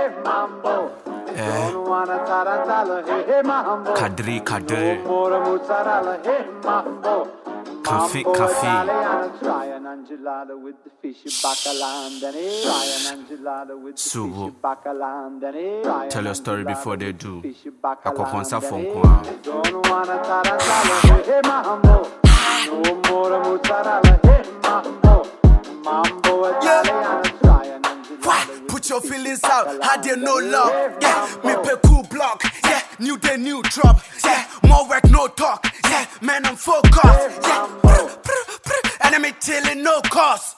Kadri Kafi Subu. Tell your story before they do. Akwakonsa Fonkwa. Put your feelings out, how they no love. Yeah, me pay cool block. Yeah, new day, new drop. Yeah, more work, no talk. Yeah, man, I'm focused. Yeah, enemy tilling, no cost.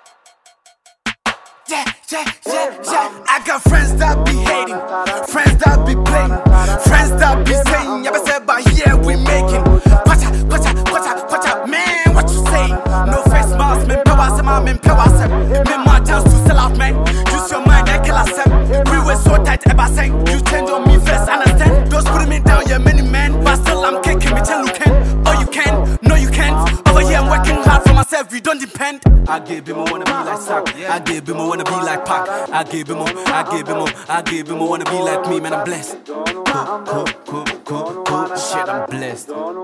Yeah. I got friends that be hating, friends that be playing, friends that be saying, yeah, but here we making. Pacha, man, what you saying? No face mask, man, power some, man, my chance to sell out, man. Use your mind, I kill us. We were so tight, ever saying, you change on me first, understand? Those putting me down, yeah, many men, but still I'm kicking me till you can. Oh, you can, no, you can't. Over here, I'm working hard for myself, you don't depend. I gave him, I wanna be like Sack. I gave him, I wanna be like Pac. I gave him, I wanna be like me, man, I'm blessed. Cool, shit, I'm blessed. Cool,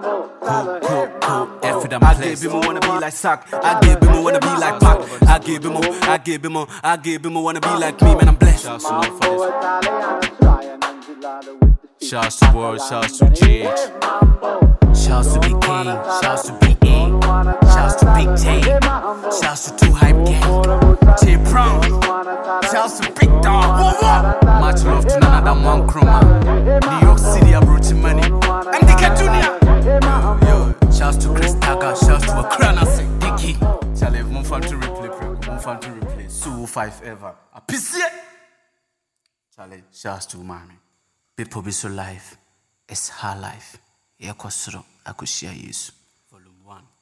F it, I'm blessed. I gave him, I wanna be like Sack. I gave him, I wanna be like Pac. I gave him, I wanna be like me, man, I'm blessed. Shouts to World, shouts to GH. Shouts to Big King, shouts to Big E, shouts to Big J, shouts to 2 Hype Gang, J Brown, shouts to Big Dog. Much love to none other One Chroma, New York City, Abrochi Money, MDK Junior. Yo, shouts to Chris Taga, shouts to Akrana Sek, Dicky. Charlie, move on to replay, Sue 5 ever. A piece. Charlie, shouts to Mami. People be so life, it's her life. Yakosro, Akushia Yesu. Volume 1.